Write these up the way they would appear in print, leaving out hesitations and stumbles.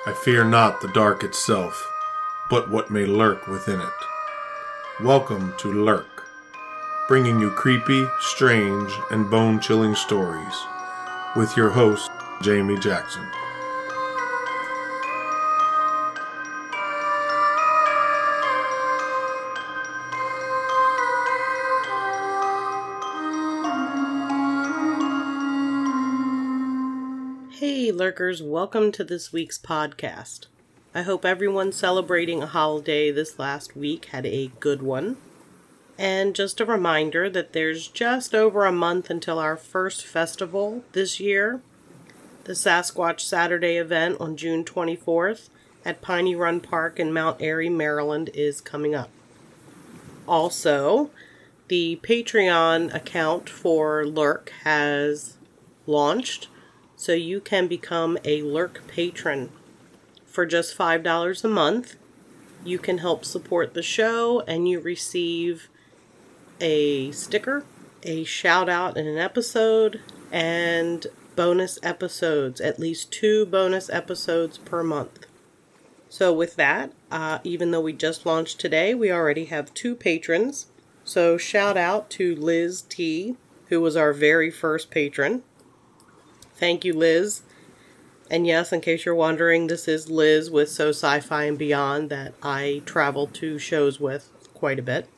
I fear not the dark itself, but what may lurk within it. Welcome to Lurk, bringing you creepy, strange, and bone-chilling stories, with your host, Jamie Jackson. Hey Lurkers, welcome to this week's podcast. I hope everyone celebrating a holiday this last week had a good one. And just a reminder that there's just over a month until our first festival this year. The Sasquatch Saturday event on June 24th at Piney Run Park in Mount Airy, Maryland is coming up. Also, the Patreon account for Lurk has launched, so you can become a Lurk patron. For just $5 a month, you can help support the show and you receive a sticker, a shout out in an episode, and bonus episodes, at least 2 bonus episodes per month. So with that, even though we just launched today, we already have 2 patrons. So shout out to Liz T, who was our very first patron. Thank you, Liz. And yes, in case you're wondering, this is Liz with So Sci-Fi and Beyond that I travel to shows with quite a bit.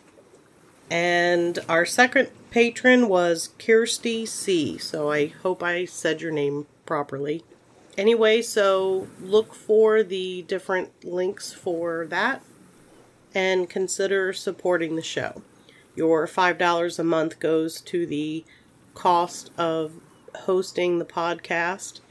And our second patron was Kirsty C. So I hope I said your name properly. Anyway, so look for the different links for that and consider supporting the show. Your $5 a month goes to the cost of hosting the podcast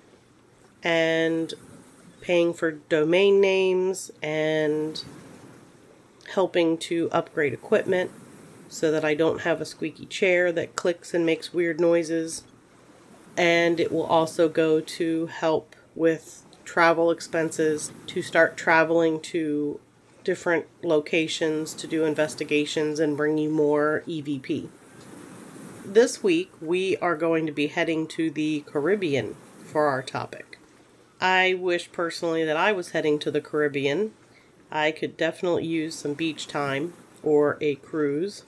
and paying for domain names and helping to upgrade equipment so that I don't have a squeaky chair that clicks and makes weird noises. And it will also go to help with travel expenses to start traveling to different locations to do investigations and bring you more EVP. This week, we are going to be heading to the Caribbean for our topic. I wish personally that I was heading to the Caribbean. I could definitely use some beach time or a cruise.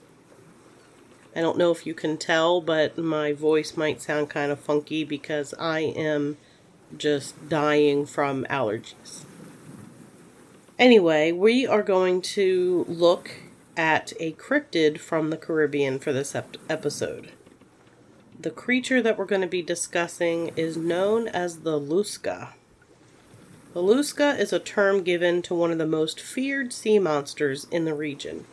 I don't know if you can tell, but my voice might sound kind of funky because I am just dying from allergies. Anyway, we are going to look at a cryptid from the Caribbean for this episode. The creature that we're going to be discussing is known as the Lusca. The Lusca is a term given to one of the most feared sea monsters in the region.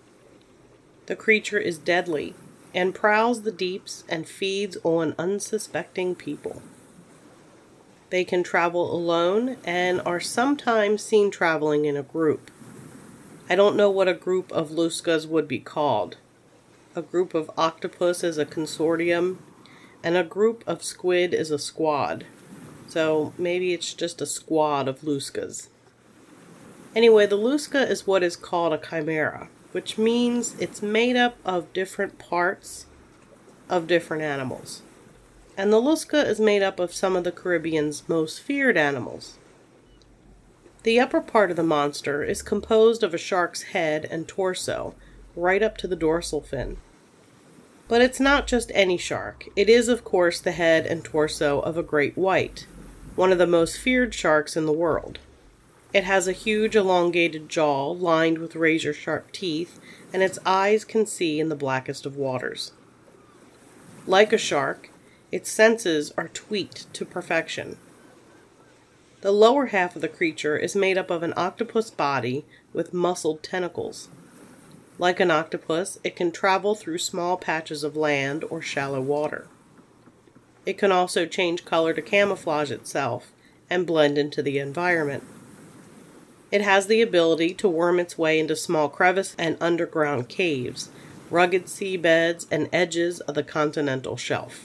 The creature is deadly and prowls the deeps and feeds on unsuspecting people. They can travel alone and are sometimes seen traveling in a group. I don't know what a group of Luscas would be called. A group of octopus is a consortium, and a group of squid is a squad. So maybe it's just a squad of Luscas. Anyway, the Lusca is what is called a chimera, which means it's made up of different parts of different animals. And the Lusca is made up of some of the Caribbean's most feared animals. The upper part of the monster is composed of a shark's head and torso, right up to the dorsal fin. But it's not just any shark. It is, of course, the head and torso of a great white, one of the most feared sharks in the world. It has a huge elongated jaw lined with razor-sharp teeth, and its eyes can see in the blackest of waters. Like a shark, its senses are tweaked to perfection. The lower half of the creature is made up of an octopus body with muscled tentacles. Like an octopus, it can travel through small patches of land or shallow water. It can also change color to camouflage itself and blend into the environment. It has the ability to worm its way into small crevices and underground caves, rugged seabeds, and edges of the continental shelf.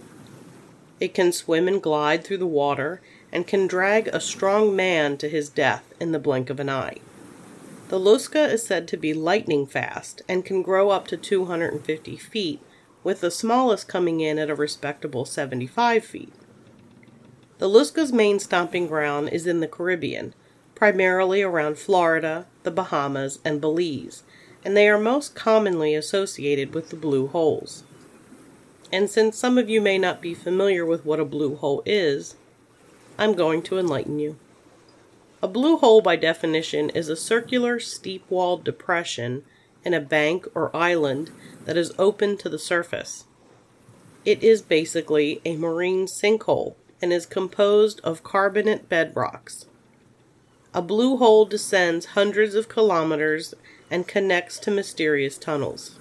It can swim and glide through the water and can drag a strong man to his death in the blink of an eye. The Lusca is said to be lightning fast and can grow up to 250 feet, with the smallest coming in at a respectable 75 feet. The Lusca's main stomping ground is in the Caribbean, primarily around Florida, the Bahamas, and Belize, and they are most commonly associated with the blue holes. And since some of you may not be familiar with what a blue hole is, I'm going to enlighten you. A blue hole, by definition, is a circular, steep-walled depression in a bank or island that is open to the surface. It is basically a marine sinkhole and is composed of carbonate bedrocks. A blue hole descends hundreds of kilometers and connects to mysterious tunnels.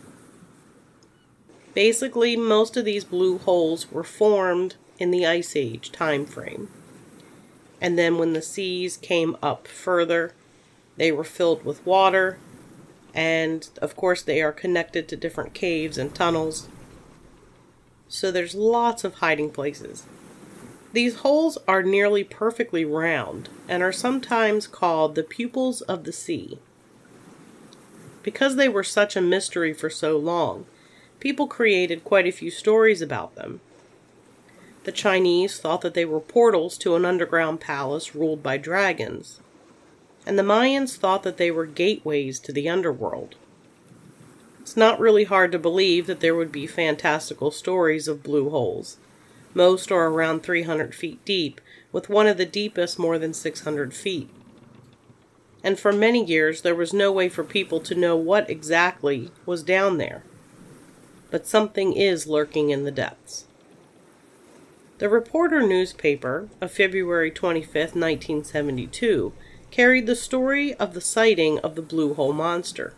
Basically, most of these blue holes were formed in the Ice Age time frame. And then when the seas came up further, they were filled with water, and of course they are connected to different caves and tunnels. So there's lots of hiding places. These holes are nearly perfectly round and are sometimes called the pupils of the sea. Because they were such a mystery for so long, people created quite a few stories about them. The Chinese thought that they were portals to an underground palace ruled by dragons, and the Mayans thought that they were gateways to the underworld. It's not really hard to believe that there would be fantastical stories of blue holes. Most are around 300 feet deep, with one of the deepest more than 600 feet. And for many years there was no way for people to know what exactly was down there. But something is lurking in the depths. The Reporter newspaper of February 25, 1972, carried the story of the sighting of the Blue Hole Monster.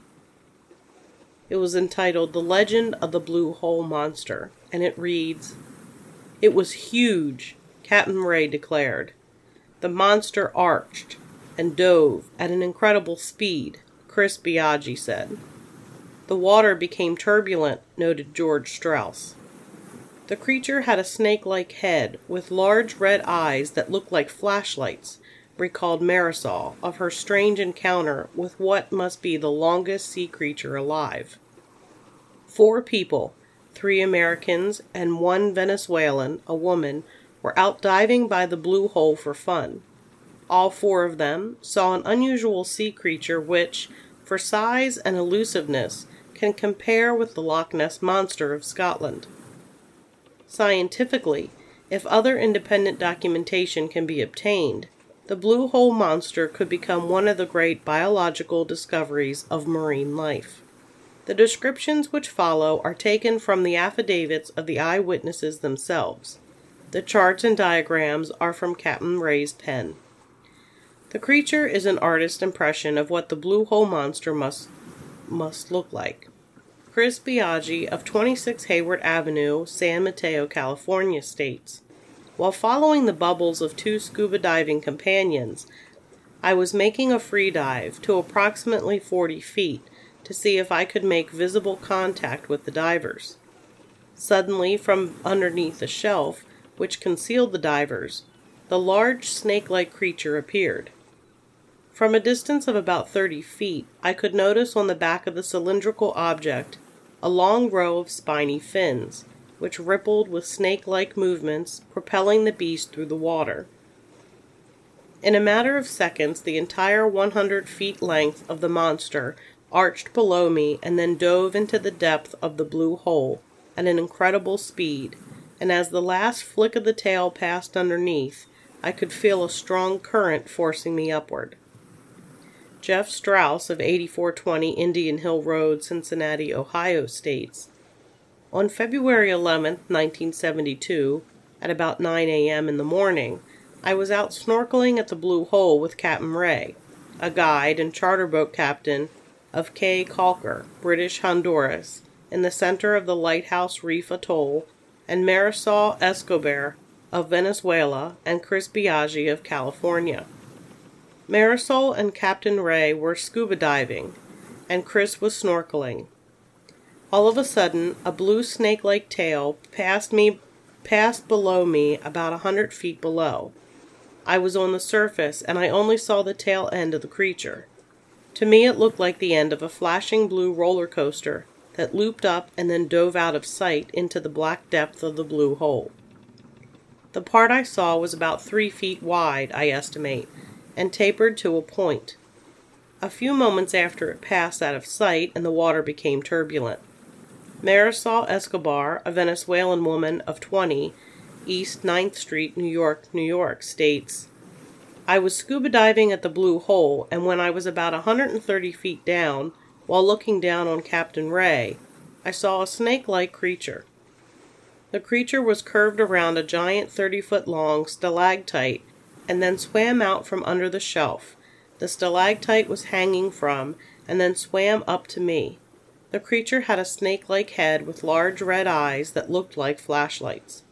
It was entitled The Legend of the Blue Hole Monster, and it reads, "It was huge," Captain Ray declared. "The monster arched and dove at an incredible speed," Chris Biaggi said. "The water became turbulent," noted George Strauss. "The creature had a snake-like head with large red eyes that looked like flashlights," recalled Marisol of her strange encounter with what must be the longest sea creature alive. 4 people, 3 Americans and 1 Venezuelan, a woman, were out diving by the blue hole for fun. All 4 of them saw an unusual sea creature which, for size and elusiveness, can compare with the Loch Ness Monster of Scotland. Scientifically, if other independent documentation can be obtained, the Blue Hole Monster could become one of the great biological discoveries of marine life. The descriptions which follow are taken from the affidavits of the eyewitnesses themselves. The charts and diagrams are from Captain Ray's pen. The creature is an artist's impression of what the Blue Hole Monster must look like. Chris Biaggi of 26 Hayward Avenue, San Mateo, California states, "While following the bubbles of 2 scuba diving companions, I was making a free dive to approximately 40 feet to see if I could make visible contact with the divers. Suddenly, from underneath a shelf, which concealed the divers, the large snake-like creature appeared. From a distance of about 30 feet, I could notice on the back of the cylindrical object a long row of spiny fins, which rippled with snake-like movements, propelling the beast through the water. In a matter of seconds, the entire 100 feet length of the monster arched below me and then dove into the depth of the blue hole at an incredible speed, and as the last flick of the tail passed underneath, I could feel a strong current forcing me upward." Jeff Strauss of 8420 Indian Hill Road, Cincinnati, Ohio states, "On February 11, 1972, at about 9 a.m. in the morning, I was out snorkeling at the Blue Hole with Captain Ray, a guide and charter boat captain of Cay Caulker, British Honduras, in the center of the Lighthouse Reef Atoll, and Marisol Escobar of Venezuela and Chris Biaggi of California. Marisol and Captain Ray were scuba diving, and Chris was snorkeling. All of a sudden, a blue snake-like tail passed below me about 100 feet below. I was on the surface, and I only saw the tail end of the creature. To me, it looked like the end of a flashing blue roller coaster that looped up and then dove out of sight into the black depth of the blue hole." The part I saw was about 3 feet wide, I estimate, and tapered to a point. A few moments after it passed out of sight and the water became turbulent. Marisol Escobar, a Venezuelan woman of 20, East 9th Street, New York, states, I was scuba diving at the Blue Hole, and when I was about 130 feet down, while looking down on Captain Ray, I saw a snake-like creature. The creature was curved around a giant 30-foot-long stalactite and then swam out from under the shelf. The stalactite was hanging from and then swam up to me. The creature had a snake-like head with large red eyes that looked like flashlights.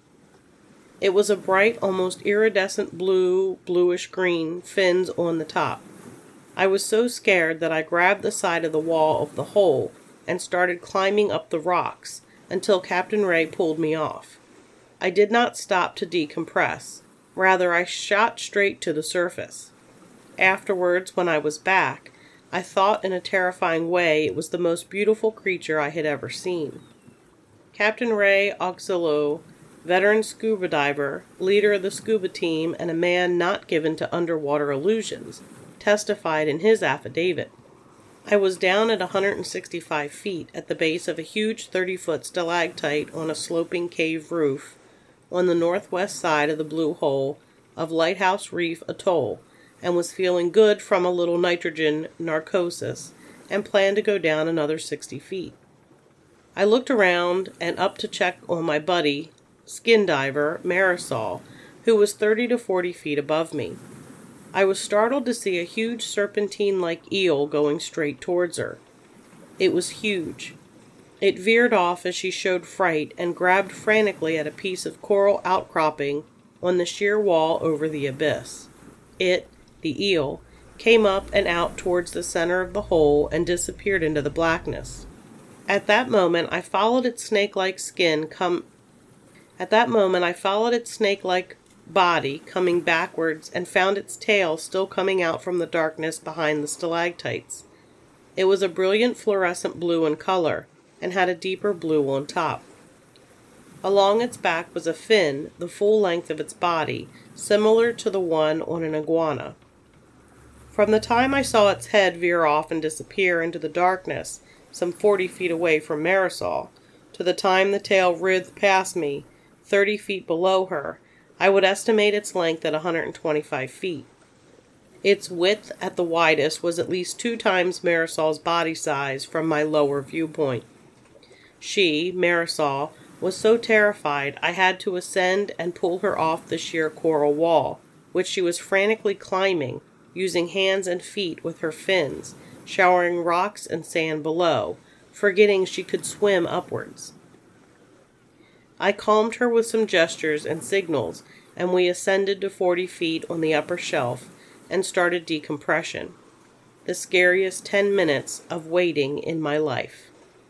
It was a bright, almost iridescent bluish-green fins on the top. I was so scared that I grabbed the side of the wall of the hole and started climbing up the rocks until Captain Ray pulled me off. I did not stop to decompress. Rather, I shot straight to the surface. Afterwards, when I was back, I thought in a terrifying way it was the most beautiful creature I had ever seen. Captain Ray Auxillo, veteran scuba diver, leader of the scuba team, and a man not given to underwater illusions, testified in his affidavit. I was down at 165 feet at the base of a huge 30-foot stalactite on a sloping cave roof on the northwest side of the Blue Hole of Lighthouse Reef Atoll, and was feeling good from a little nitrogen narcosis and planned to go down another 60 feet. I looked around and up to check on my buddy, skin diver Marisol, who was 30 to 40 feet above me. I was startled to see a huge serpentine-like eel going straight towards her. It was huge. It veered off as she showed fright and grabbed frantically at a piece of coral outcropping on the sheer wall over the abyss. It, the eel, came up and out towards the center of the hole and disappeared into the blackness. At that moment, I followed its snake-like body coming backwards and found its tail still coming out from the darkness behind the stalactites. It was a brilliant fluorescent blue in color and had a deeper blue on top. Along its back was a fin, the full length of its body, similar to the one on an iguana. From the time I saw its head veer off and disappear into the darkness, some 40 feet away from Marisol, to the time the tail writhed past me, 30 feet below her, I would estimate its length at 125 feet. Its width at the widest was at least 2 times Marisol's body size from my lower viewpoint. She, Marisol, was so terrified I had to ascend and pull her off the sheer coral wall, which she was frantically climbing, using hands and feet with her fins, showering rocks and sand below, forgetting she could swim upwards. I calmed her with some gestures and signals, and we ascended to 40 feet on the upper shelf and started decompression. The scariest 10 minutes of waiting in my life.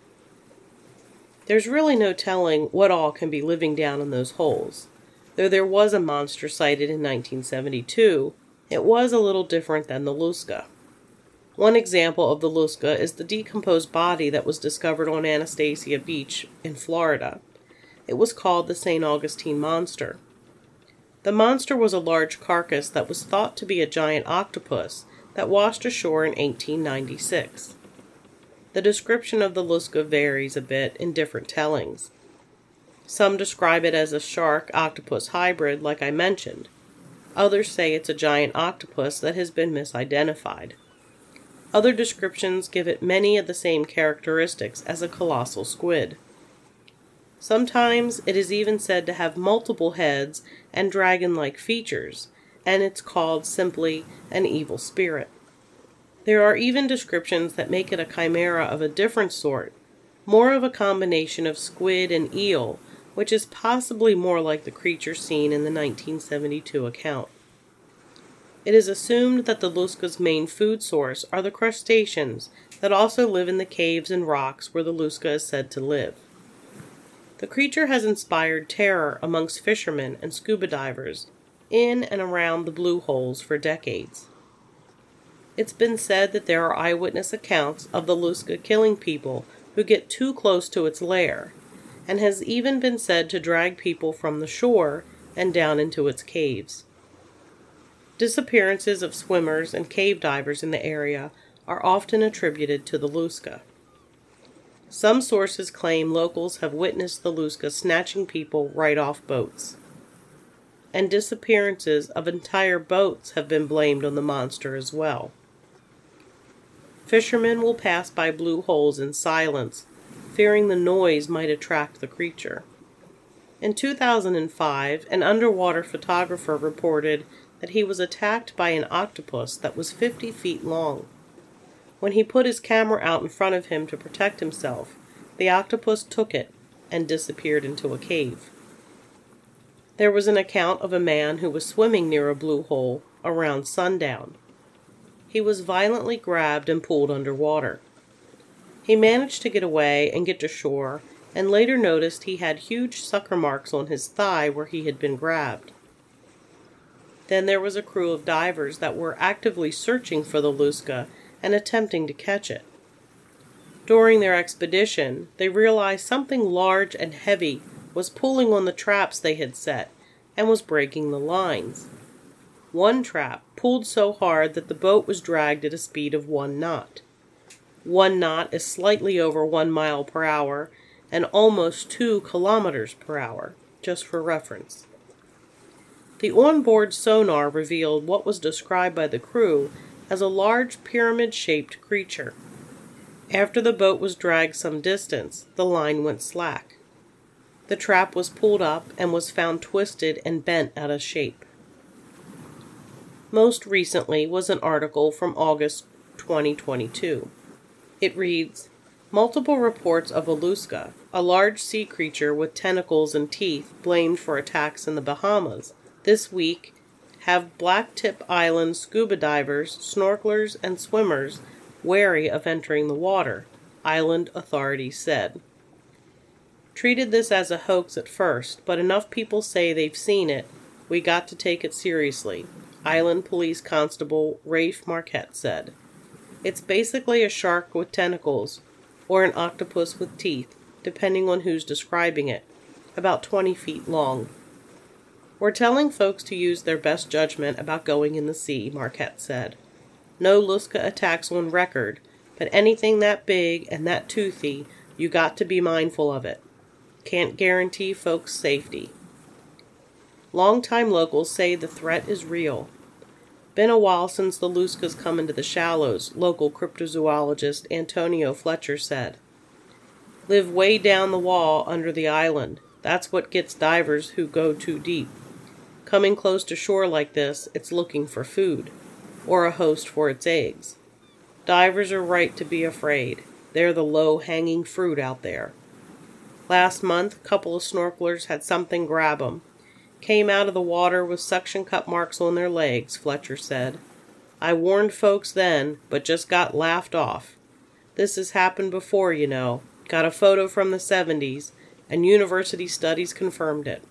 There's really no telling what all can be living down in those holes. Though there was a monster sighted in 1972, it was a little different than the Lusca. One example of the Lusca is the decomposed body that was discovered on Anastasia Beach in Florida. It was called the St. Augustine Monster. The monster was a large carcass that was thought to be a giant octopus that washed ashore in 1896. The description of the Lusca varies a bit in different tellings. Some describe it as a shark-octopus hybrid, like I mentioned. Others say it's a giant octopus that has been misidentified. Other descriptions give it many of the same characteristics as a colossal squid. Sometimes it is even said to have multiple heads and dragon-like features, and it's called simply an evil spirit. There are even descriptions that make it a chimera of a different sort, more of a combination of squid and eel, which is possibly more like the creature seen in the 1972 account. It is assumed that the Lusca's main food source are the crustaceans that also live in the caves and rocks where the Lusca is said to live. The creature has inspired terror amongst fishermen and scuba divers in and around the blue holes for decades. It's been said that there are eyewitness accounts of the Lusca killing people who get too close to its lair, and has even been said to drag people from the shore and down into its caves. Disappearances of swimmers and cave divers in the area are often attributed to the Luska. Some sources claim locals have witnessed the Luska snatching people right off boats. And disappearances of entire boats have been blamed on the monster as well. Fishermen will pass by blue holes in silence, fearing the noise might attract the creature. In 2005, an underwater photographer reported that he was attacked by an octopus that was 50 feet long. When he put his camera out in front of him to protect himself, the octopus took it and disappeared into a cave. There was an account of a man who was swimming near a blue hole around sundown. He was violently grabbed and pulled underwater. He managed to get away and get to shore, and later noticed he had huge sucker marks on his thigh where he had been grabbed. Then there was a crew of divers that were actively searching for the Luska and attempting to catch it. During their expedition, they realized something large and heavy was pulling on the traps they had set and was breaking the lines. One trap pulled so hard that the boat was dragged at a speed of 1 knot. 1 knot is slightly over 1 mile per hour and almost 2 kilometers per hour, just for reference. The onboard sonar revealed what was described by the crew as a large pyramid-shaped creature. After the boat was dragged some distance, the line went slack. The trap was pulled up and was found twisted and bent out of shape. Most recently was an article from August 2022. It reads, "Multiple reports of a Luska, a large sea creature with tentacles and teeth blamed for attacks in the Bahamas, this week have Blacktip Island scuba divers, snorkelers, and swimmers wary of entering the water," island authorities said. "Treated this as a hoax at first, but enough people say they've seen it, we got to take it seriously," Island Police Constable Rafe Marquette said. "It's basically a shark with tentacles, or an octopus with teeth, depending on who's describing it, about 20 feet long. We're telling folks to use their best judgment about going in the sea," Marquette said. "No Luska attacks on record, but anything that big and that toothy, you got to be mindful of it. Can't guarantee folks' safety." Longtime locals say the threat is real. "Been a while since the Luskas come into the shallows," local cryptozoologist Antonio Fletcher said. "Live way down the wall under the island. That's what gets divers who go too deep. Coming close to shore like this, it's looking for food, or a host for its eggs. Divers are right to be afraid. They're the low-hanging fruit out there. Last month, a couple of snorkelers had something grab 'em. Came out of the water with suction cup marks on their legs," Fletcher said. "I warned folks then, but just got laughed off. This has happened before, you know. Got a photo from the 70s, and university studies confirmed it."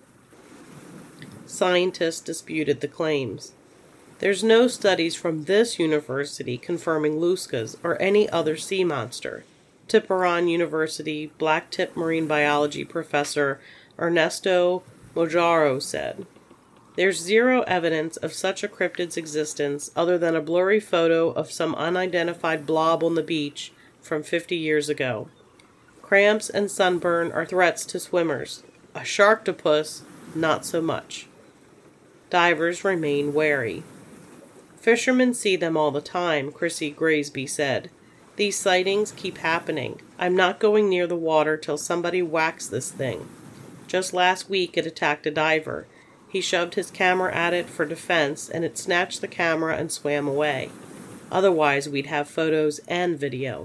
Scientists disputed the claims. There's no studies from this university confirming Luskas or any other sea monster, Tiburon University blacktip marine biology professor Ernesto Mojaro said. "There's zero evidence of such a cryptid's existence other than a blurry photo of some unidentified blob on the beach from 50 years ago. Cramps and sunburn are threats to swimmers. A sharktopus, not so much." Divers remain wary. "Fishermen see them all the time," Chrissy Graysby said. "These sightings keep happening. I'm not going near the water till somebody whacks this thing. Just last week it attacked a diver. He shoved his camera at it for defense and it snatched the camera and swam away. Otherwise we'd have photos and video."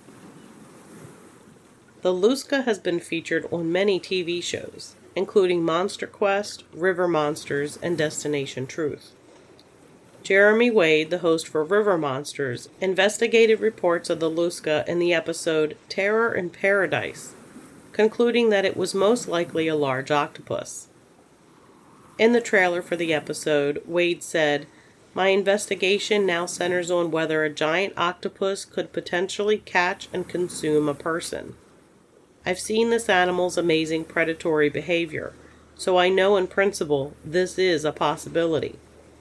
The Luska has been featured on many TV shows, including Monster Quest, River Monsters, and Destination Truth. Jeremy Wade, the host for River Monsters, investigated reports of the Luska in the episode Terror in Paradise, concluding that it was most likely a large octopus. In the trailer for the episode, Wade said, "My investigation now centers on whether a giant octopus could potentially catch and consume a person. I've seen this animal's amazing predatory behavior, so I know in principle this is a possibility.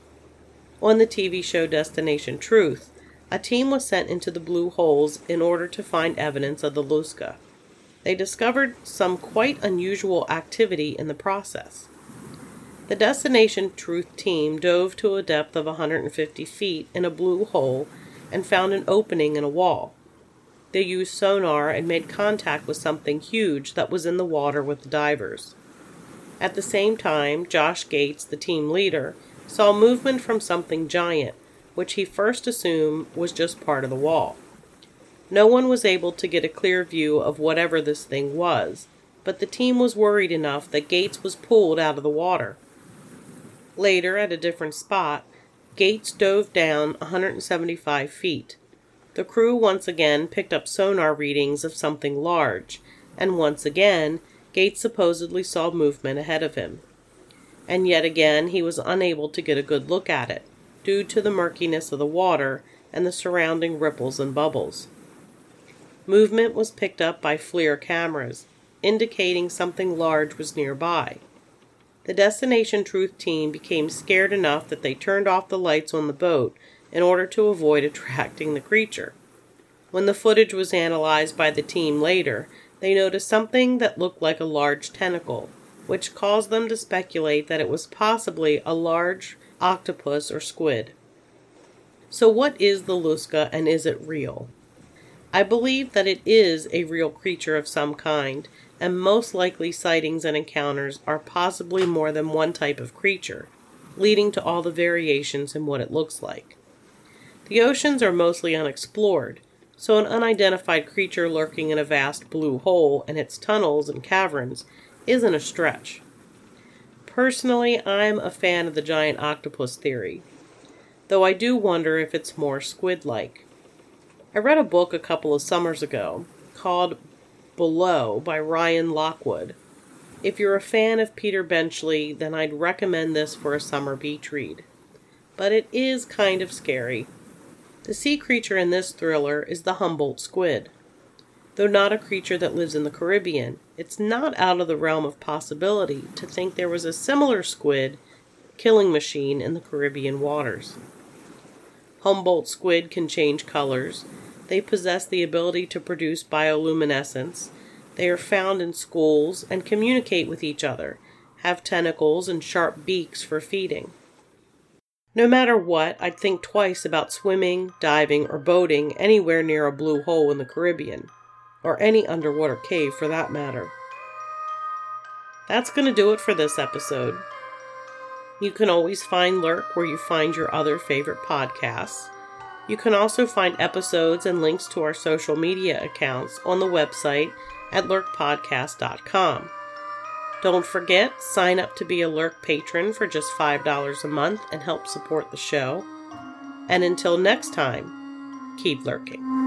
On the TV show Destination Truth, a team was sent into the blue holes in order to find evidence of the Lusca. They discovered some quite unusual activity in the process. The Destination Truth team dove to a depth of 150 feet in a blue hole and found an opening in a wall. They used sonar and made contact with something huge that was in the water with the divers. At the same time, Josh Gates, the team leader, saw movement from something giant, which he first assumed was just part of the wall. No one was able to get a clear view of whatever this thing was, but the team was worried enough that Gates was pulled out of the water. Later, at a different spot, Gates dove down 175 feet. The crew once again picked up sonar readings of something large, and once again, Gates supposedly saw movement ahead of him. And yet again, he was unable to get a good look at it, due to the murkiness of the water and the surrounding ripples and bubbles. Movement was picked up by FLIR cameras, indicating something large was nearby. The Destination Truth team became scared enough that they turned off the lights on the boat in order to avoid attracting the creature. When the footage was analyzed by the team later, they noticed something that looked like a large tentacle, which caused them to speculate that it was possibly a large octopus or squid. So what is the Lusca, and is it real? I believe that it is a real creature of some kind, and most likely sightings and encounters are possibly more than one type of creature, leading to all the variations in what it looks like. The oceans are mostly unexplored, so an unidentified creature lurking in a vast blue hole and its tunnels and caverns isn't a stretch. Personally, I'm a fan of the giant octopus theory, though I do wonder if it's more squid-like. I read a book a couple of summers ago called Below by Ryan Lockwood. If you're a fan of Peter Benchley, then I'd recommend this for a summer beach read. But it is kind of scary. The sea creature in this thriller is the Humboldt squid. Though not a creature that lives in the Caribbean, it's not out of the realm of possibility to think there was a similar squid killing machine in the Caribbean waters. Humboldt squid can change colors. They possess the ability to produce bioluminescence. They are found in schools and communicate with each other, have tentacles and sharp beaks for feeding. No matter what, I'd think twice about swimming, diving, or boating anywhere near a blue hole in the Caribbean, or any underwater cave for that matter. That's going to do it for this episode. You can always find Lurk where you find your other favorite podcasts. You can also find episodes and links to our social media accounts on the website at lurkpodcast.com. Don't forget, sign up to be a Lurk patron for just $5 a month and help support the show. And until next time, keep lurking.